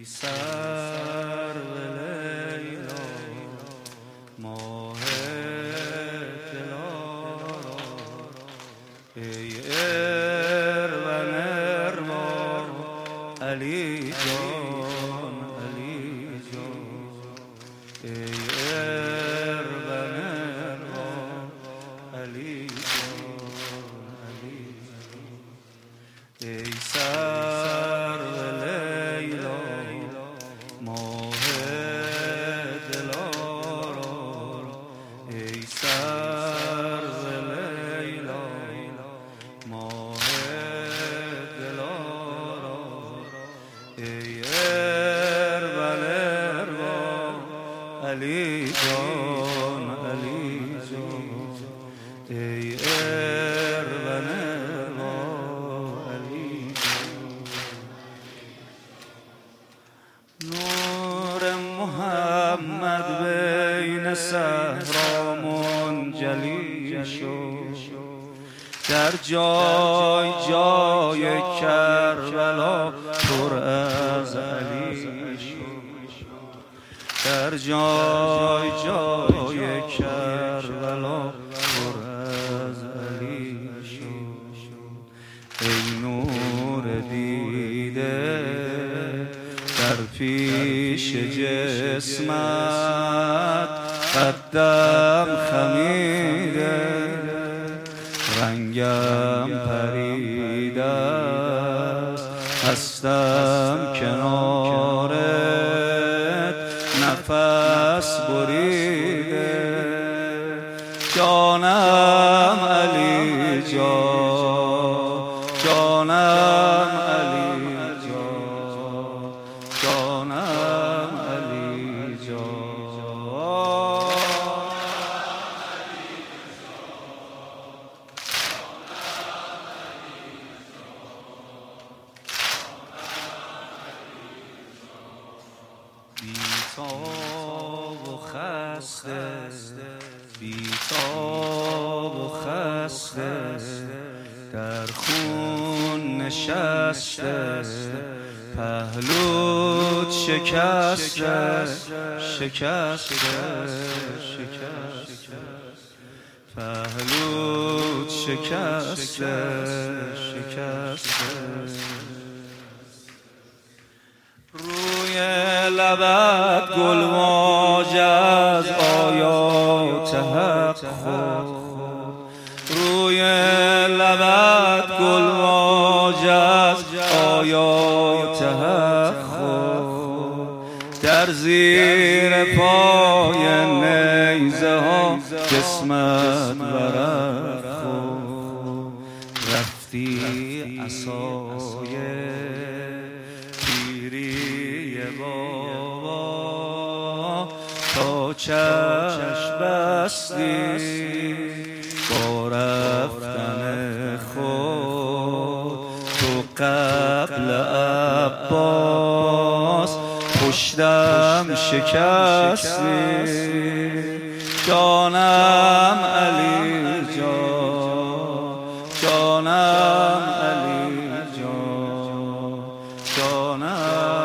ای سرو لیلا ماه دلارا، ای ارون اروا علی جان علی جان، ای ارون اروا علی جان علی جان، ای سرو لیلا ماه دلارا، ای سرو لیلا ماه دلارا، ای ارون اروا علی جان علی جان، ای ارون اروا علی جان. نور محمد بین صحرا منجلی شد، در جای جای کربلا پر از علی شد، در جای جای کربلا پر از علی شد. ای نور دیده در پیش جسمت قدم خمیده، رنگم پریده است هستم کنارت نفس بریده، جانم علی جان جانم علی جان جانم علی جان. بی‌تاب و خسته بی‌تاب و خسته در خون نشسته، پهلوت شکسته شکسته شکسته، پهلوت شکسته شکسته، روی لبت گلماج از آیات حق خورد، روی لبت گلماج از آیات حق خورد، در زیر پای نیزه ها جسمت ورق خورد، رفتی عصای بابا تا چشم بستی، با رفتن خود تو قبل عباس پشتم شکستی، جانم علی جان جانم علی جان جانم